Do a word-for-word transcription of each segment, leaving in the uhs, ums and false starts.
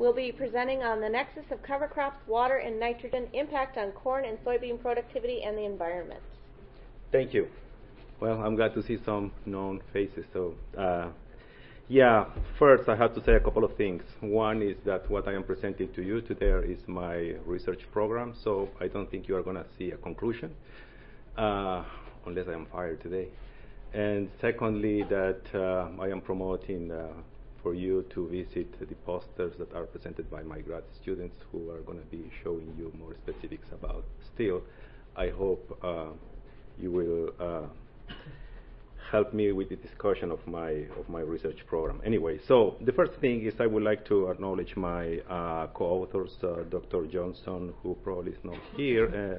will be presenting on the nexus of cover crops, water, and nitrogen, impact on corn and soybean productivity and the environment. Thank you. Well, I'm glad to see some known faces. So, uh, yeah, first I have to say a couple of things. One is that what I am presenting to you today is my research program, so I don't think you are going to see a conclusion, uh, unless I am fired today. And secondly, that uh, I am promoting uh, for you to visit the posters that are presented by my grad students who are going to be showing you more specifics about. Still, I hope uh, you will uh, help me with the discussion of my of my research program. Anyway, so the first thing is I would like to acknowledge my uh, co-authors, uh, Doctor Johnson, who probably is not here, uh,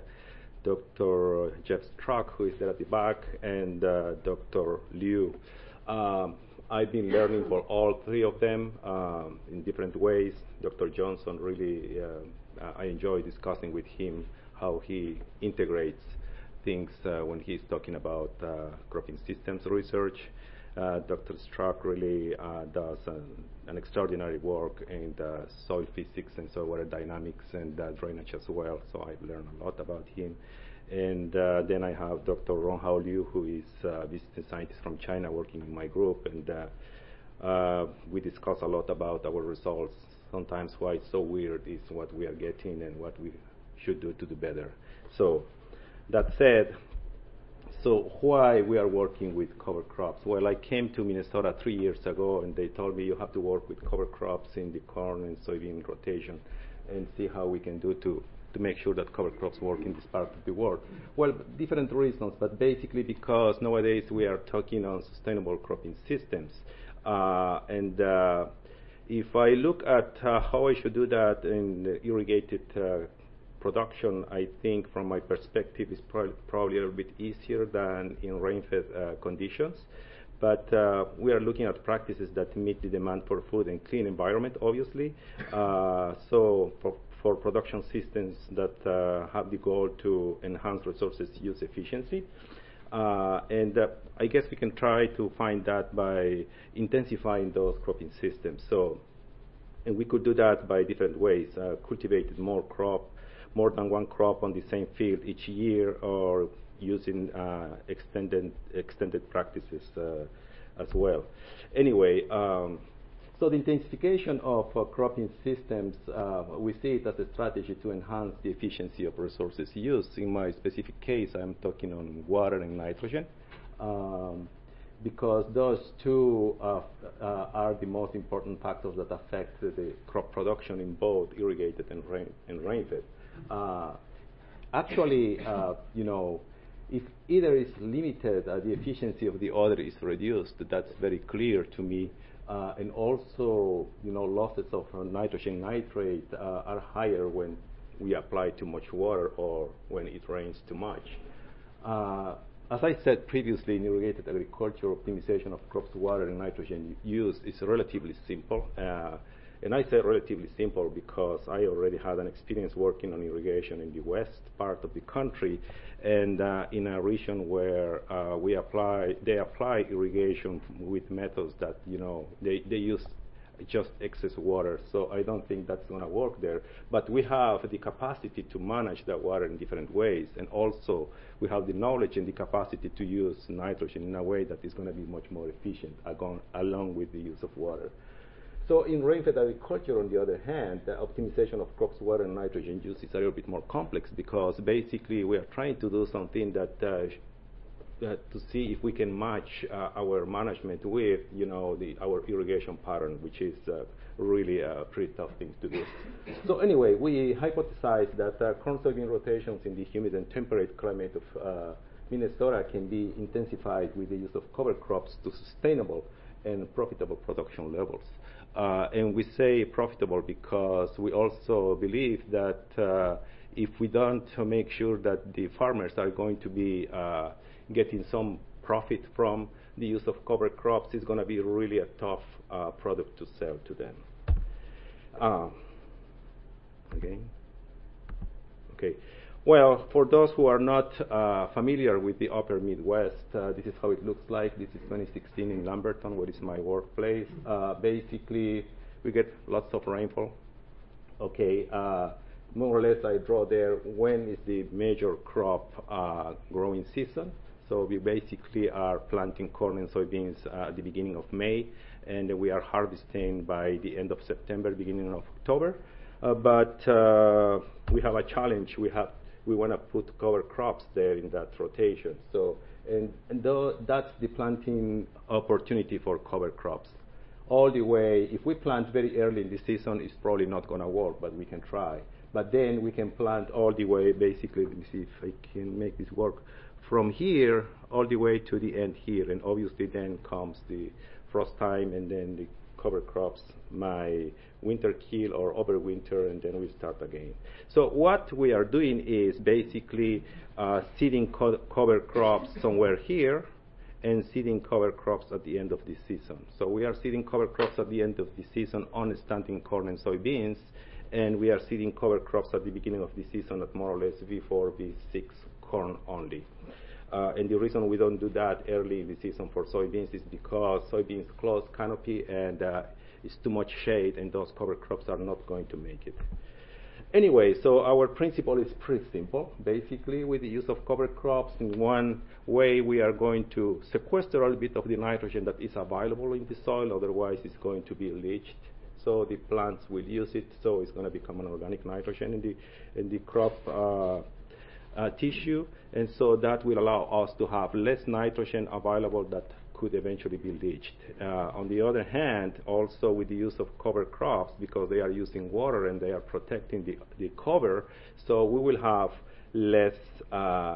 Doctor Jeff Struck, who is there at the back, and uh, Doctor Liu. Um, I've been learning for all three of them um, in different ways. Doctor Johnson, really, uh, I enjoy discussing with him how he integrates things uh, when he's talking about uh, cropping systems research. Uh, Doctor Struck really uh, does an, an extraordinary work in the soil physics and soil water dynamics and uh, drainage as well, so I've learned a lot about him. And uh, then I have Doctor Ronghao Liu, who is a visiting scientist from China working in my group, and uh, uh, we discuss a lot about our results. Sometimes why it's so weird is what we are getting and what we should do to do better. So, that said, so why we are working with cover crops? Well, I came to Minnesota three years ago, and they told me you have to work with cover crops in the corn and soybean rotation and see how we can do to, to make sure that cover crops work in this part of the world. Well, different reasons, but basically because nowadays we are talking on sustainable cropping systems. Uh, and uh, if I look at uh, how I should do that in the irrigated uh, production, I think from my perspective is pro probably a little bit easier than in rain-fed uh, conditions. But uh, we are looking at practices that meet the demand for food and clean environment, obviously. Uh, so for, for production systems that uh, have the goal to enhance resources use efficiency. Uh, and uh, I guess we can try to find that by intensifying those cropping systems. So, and we could do that by different ways, uh, cultivated more crop, more than one crop on the same field each year, or using uh, extended extended practices uh, as well. Anyway, um, so the intensification of uh, cropping systems, uh, we see it as a strategy to enhance the efficiency of resources used. In my specific case, I'm talking on water and nitrogen, um, because those two uh, uh, are the most important factors that affect the crop production in both irrigated and rain and rain-fed. Uh, actually, uh, you know, if either is limited, uh, the efficiency of the other is reduced. That's very clear to me. Uh, and also, you know, losses of uh, nitrogen nitrate uh, are higher when we apply too much water or when it rains too much. Uh, as I said previously, in irrigated agriculture, optimization of crops, water, and nitrogen use is relatively simple. Uh, And I say relatively simple because I already had an experience working on irrigation in the west part of the country, and uh, in a region where uh, we apply, they apply irrigation with methods that, you know, they, they use just excess water. So I don't think that's going to work there. But we have the capacity to manage that water in different ways, and also we have the knowledge and the capacity to use nitrogen in a way that is going to be much more efficient along, along with the use of water. So in rain-fed agriculture, on the other hand, the optimization of crops, water, and nitrogen use is a little bit more complex because basically we are trying to do something that uh, uh, to see if we can match uh, our management with, you know, the, our irrigation pattern, which is uh, really a pretty tough thing to do. So anyway, we hypothesized that uh, corn soybean rotations in the humid and temperate climate of uh, Minnesota can be intensified with the use of cover crops to sustainable and profitable production levels. Uh, and we say profitable because we also believe that uh, if we don't make sure that the farmers are going to be uh, getting some profit from the use of cover crops, it's going to be really a tough uh, product to sell to them. Uh, okay. Okay. Well, for those who are not uh, familiar with the upper Midwest, uh, this is how it looks like. This is twenty sixteen in Lamberton, where is my workplace. Uh, basically, we get lots of rainfall, Okay, uh, more or less I draw there when is the major crop uh, growing season. So we basically are planting corn and soybeans uh, at the beginning of May, and we are harvesting by the end of September, beginning of October. Uh, but uh, we have a challenge. We have we want to put cover crops there in that rotation. So and, and though that's the planting opportunity for cover crops. All the way, if we plant very early in the season, it's probably not going to work, but we can try. But then we can plant all the way, basically, let me see if I can make this work, from here all the way to the end here. And obviously then comes the frost time, and then the cover crops, my winter kill or overwinter, and then we start again. So what we are doing is basically uh, seeding co cover crops somewhere here, and seeding cover crops at the end of the season. So we are seeding cover crops at the end of the season on standing corn and soybeans, and we are seeding cover crops at the beginning of the season at more or less V four, V six corn only. Uh, and the reason we don't do that early in the season for soybeans is because soybeans close canopy, and uh, it's too much shade, and those cover crops are not going to make it. Anyway, so our principle is pretty simple. Basically, with the use of cover crops, in one way we are going to sequester a little bit of the nitrogen that is available in the soil, otherwise it's going to be leached. So the plants will use it, so it's going to become an organic nitrogen in the, in the crop uh, uh, tissue, and so that will allow us to have less nitrogen available that could eventually be leached. Uh, on the other hand, also with the use of cover crops, because they are using water and they are protecting the, the cover, so we will have less uh,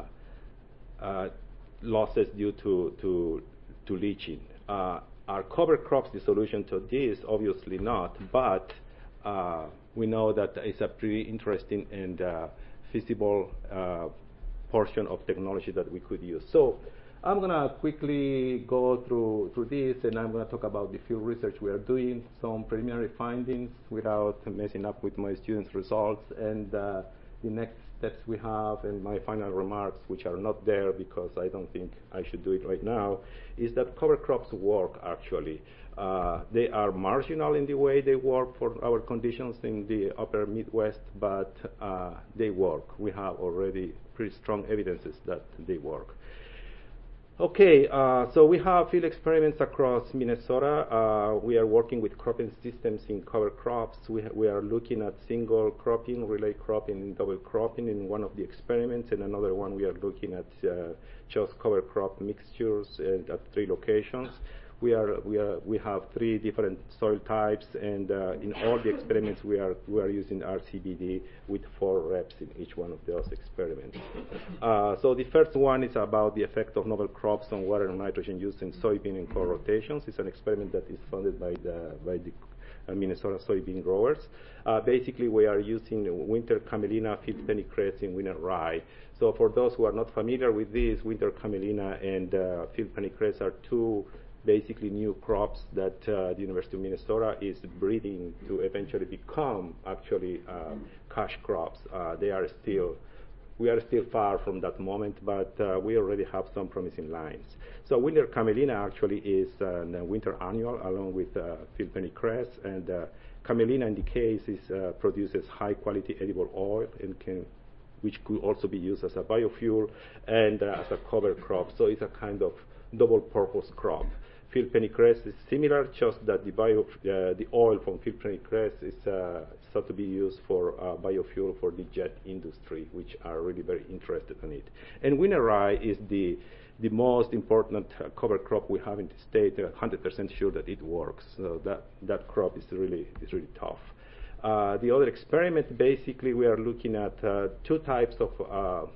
uh, losses due to, to, to leaching. Uh, are cover crops the solution to this? Obviously not, but uh, we know that it's a pretty interesting and uh, feasible uh, portion of technology that we could use. So I'm going to quickly go through, through this, and I'm going to talk about the field research we are doing, some preliminary findings without messing up with my students' results, and uh, the next steps we have, and my final remarks, which are not there because I don't think I should do it right now, is that cover crops work actually. Uh, they are marginal in the way they work for our conditions in the upper Midwest, but uh, they work. We have already pretty strong evidences that they work. Okay, uh, so we have field experiments across Minnesota. Uh, we are working with cropping systems in cover crops. We, we are looking at single cropping, relay cropping, and double cropping in one of the experiments, and another one we are looking at uh, just cover crop mixtures uh, at three locations. We are we are we have three different soil types, and uh, in all the experiments we are we are using R C B D with four reps in each one of those experiments. Uh, so the first one is about the effect of novel crops on water and nitrogen use in soybean and corn rotations. It's an experiment that is funded by the by the uh, Minnesota soybean growers. Uh, basically, we are using winter camelina, field pennycress, and winter rye. So for those who are not familiar with this, winter camelina and uh, field pennycress are two basically new crops that uh, the University of Minnesota is breeding to eventually become actually uh, cash crops. Uh, they are still, we are still far from that moment, but uh, we already have some promising lines. So winter camelina actually is uh, a winter annual along with uh, field pennycress, and uh, camelina in the case is, uh, produces high quality edible oil and can which could also be used as a biofuel and uh, as a cover crop. So it's a kind of double purpose crop. Field pennycress is similar, just that the bio, uh, the oil from field pennycress is uh, thought to be used for uh, biofuel for the jet industry, which are really very interested in it. And winter rye is the the most important uh, cover crop we have in the state. one hundred percent sure that it works. So that that crop is really is really tough. Uh, the other experiment, basically, we are looking at uh, two types of uh,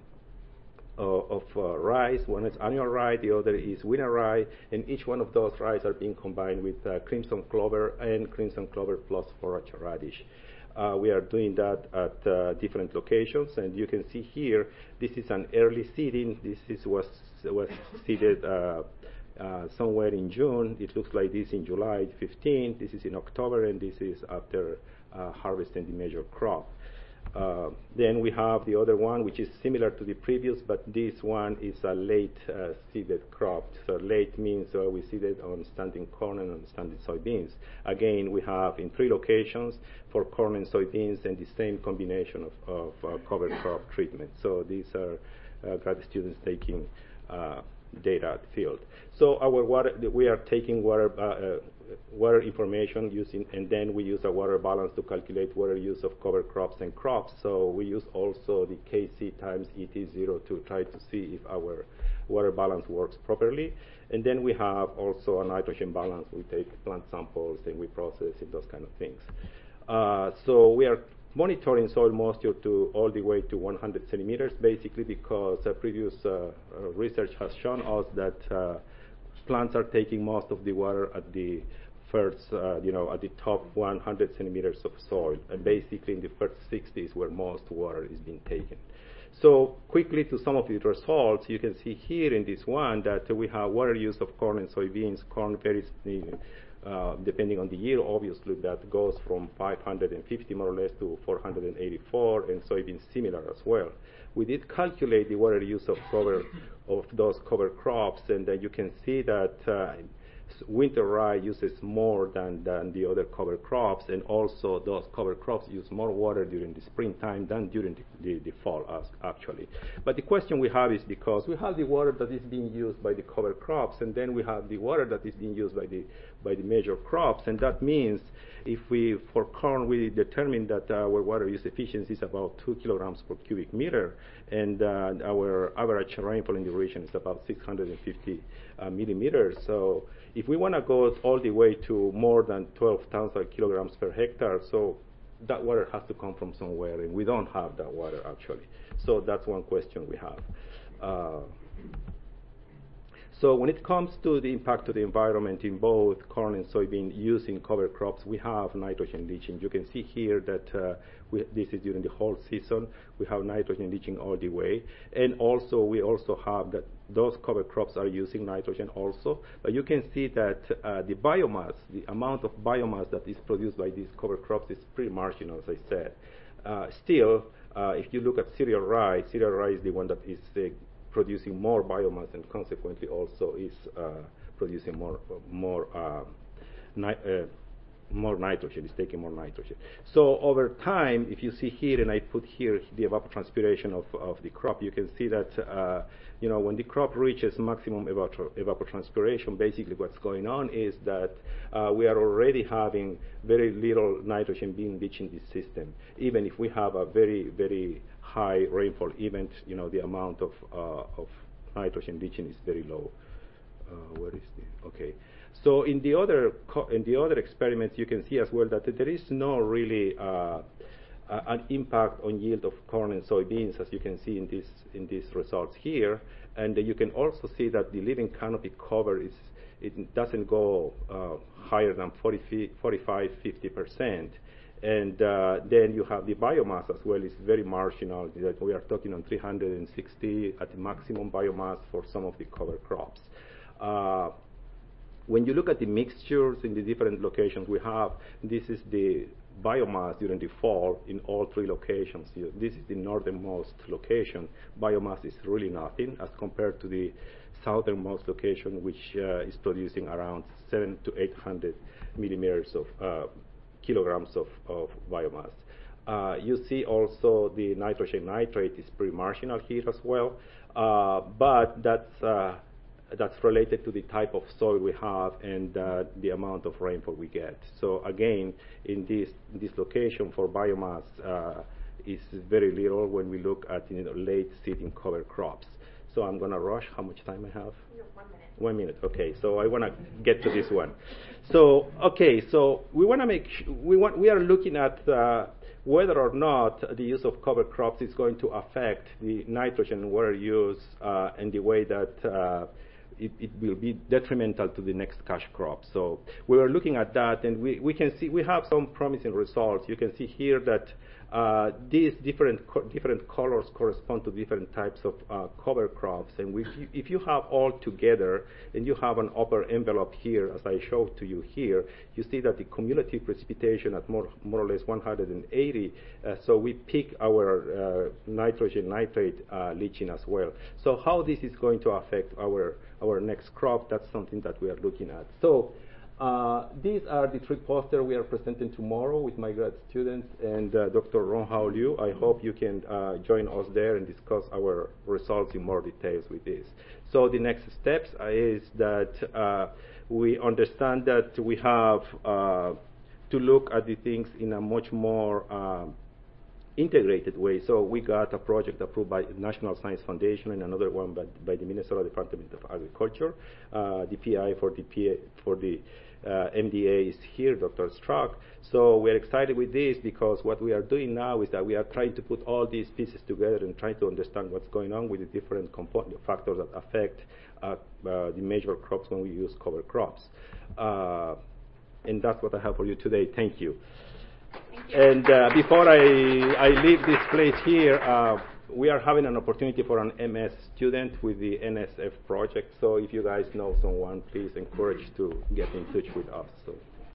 Uh, of uh, rice. One is annual rye, the other is winter rye, and each one of those rice are being combined with uh, crimson clover and crimson clover plus forage radish. Uh, we are doing that at uh, different locations, and you can see here, this is an early seeding. This is was, was seeded uh, uh, somewhere in June. It looks like this in July fifteenth. This is in October, and this is after uh, harvesting the major crop. Uh, then we have the other one, which is similar to the previous, but this one is a late uh, seeded crop. So late means uh, we seeded on standing corn and on standing soybeans. Again, we have in three locations for corn and soybeans and the same combination of, of uh, cover crop treatment. So these are uh, grad students taking uh, data at the field. So our water, we are taking water, uh, uh, water information using, and then we use a water balance to calculate water use of cover crops and crops. So we use also the K C times E T zero to try to see if our water balance works properly. And then we have also a nitrogen balance. We take plant samples and we process and those kind of things. Uh, so we are monitoring soil moisture to all the way to one hundred centimeters, basically because uh, previous uh, uh, research has shown us that uh, plants are taking most of the water at the first, uh, you know, at the top one hundred centimeters of soil, and basically in the first sixty is where most water is being taken. So quickly to some of the results, you can see here in this one that we have water use of corn and soybeans. Corn varies uh, depending on the year, obviously, that goes from five hundred fifty more or less to four hundred eighty-four, and soybeans similar as well. We did calculate the water use of cover of those cover crops, and uh, you can see that uh, winter rye uses more than, than the other cover crops, and also those cover crops use more water during the springtime than during the, the, the fall, as actually. But the question we have is because we have the water that is being used by the cover crops, and then we have the water that is being used by the by the major crops, and that means if we, for corn, we determine that our water use efficiency is about two kilograms per cubic meter, and uh, our average rainfall in the region is about six hundred fifty uh, millimeters. So if we want to go all the way to more than twelve thousand kilograms per hectare, so that water has to come from somewhere, and we don't have that water actually. So that's one question we have. Uh, So when it comes to the impact to the environment in both corn and soybean using cover crops, we have nitrogen leaching. You can see here that uh, we, this is during the whole season. We have nitrogen leaching all the way. And also, we also have that those cover crops are using nitrogen also. But you can see that uh, the biomass, the amount of biomass that is produced by these cover crops is pretty marginal, as I said. Uh, still, uh, if you look at cereal rye, cereal rye is the one that is uh, producing more biomass and consequently also is uh, producing more more uh, ni uh, more nitrogen, is taking more nitrogen. So over time, if you see here, and I put here the evapotranspiration of, of the crop, you can see that uh, you know, when the crop reaches maximum evapotranspiration, basically what's going on is that uh, we are already having very little nitrogen being leached in this system. Even if we have a very, very high rainfall event, you know, the amount of, uh, of nitrogen leaching is very low. Uh, where is the, okay. So in the other co in the other experiments, you can see as well that there is no really uh, uh, an impact on yield of corn and soybeans, as you can see in this in these results here. And uh, you can also see that the living canopy cover is it doesn't go uh, higher than forty-five, fifty percent. And uh, then you have the biomass as well is very marginal. That we are talking on three hundred sixty at the maximum biomass for some of the cover crops. Uh, when you look at the mixtures in the different locations we have, this is the biomass during the fall in all three locations. This is the northernmost location. Biomass is really nothing as compared to the southernmost location, which uh, is producing around seven to eight hundred millimeters of uh, kilograms of, of biomass. Uh, you see also the nitrogen nitrate is pretty marginal here as well, uh, but that's uh, that's related to the type of soil we have and uh, the amount of rainfall we get. So again, in this this location for biomass uh, is very little when we look at, you know, late seeding cover crops. So I'm going to rush. How much time I have? You have one minute. One minute. Okay. So I want to get to this one. So okay. So we want to make sh we want we are looking at uh, whether or not the use of cover crops is going to affect the nitrogen water use uh, and the way that uh, it, it will be detrimental to the next cash crop. So we were looking at that, and we, we can see we have some promising results. You can see here that uh, these different co different colors correspond to different types of uh, cover crops, and we, if you have all together, and you have an upper envelope here, as I showed to you here, you see that the cumulative precipitation at more, more or less one hundred eighty, uh, so we pick our uh, nitrogen nitrate uh, leaching as well. So how this is going to affect our, our next crop, that's something that we are looking at. So uh, these are the three posters we are presenting tomorrow with my grad students and uh, Doctor Ronghao Liu. I hope you can uh, join us there and discuss our results in more details with this. So the next steps is that uh, we understand that we have uh, to look at the things in a much more um, integrated way. So we got a project approved by the National Science Foundation and another one by, by the Minnesota Department of Agriculture. Uh, the P I for the, P A, for the uh, M D A is here, Doctor Strzok. So we're excited with this because what we are doing now is that we are trying to put all these pieces together and trying to understand what's going on with the different component factors that affect uh, uh, the major crops when we use cover crops. Uh, and that's what I have for you today. Thank you. Thank you. And uh, before I, I leave this place here, uh, we are having an opportunity for an M S student with the N S F project. So if you guys know someone, please encourage to get in touch with us. So.